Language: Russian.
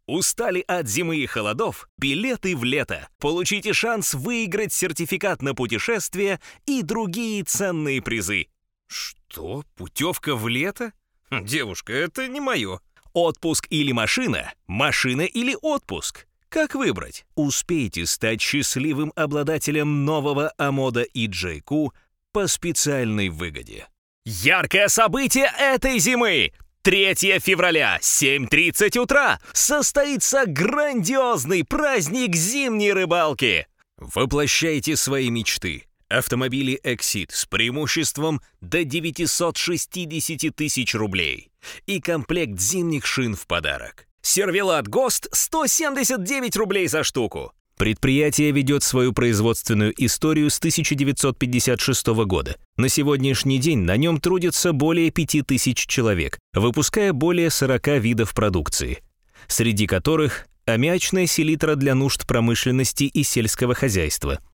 Устали от зимы и холодов? Билеты в лето. Получите шанс выиграть сертификат на путешествие и другие ценные призы. Что? Путевка в лето? Девушка, это не мое. Отпуск или машина? Машина или отпуск? Как выбрать? Успейте стать счастливым обладателем нового Амода EJ-Q по специальной выгоде. Яркое событие этой зимы! 3 февраля, 7:30 утра, состоится грандиозный праздник зимней рыбалки. Воплощайте свои мечты. Автомобили Exit с преимуществом до 960 тысяч рублей и комплект зимних шин в подарок. Сервелат ГОСТ 179 рублей за штуку. Предприятие ведет свою производственную историю с 1956 года. На сегодняшний день на нем трудится более 5000 человек, выпуская более 40 видов продукции, среди которых аммиачная селитра для нужд промышленности и сельского хозяйства,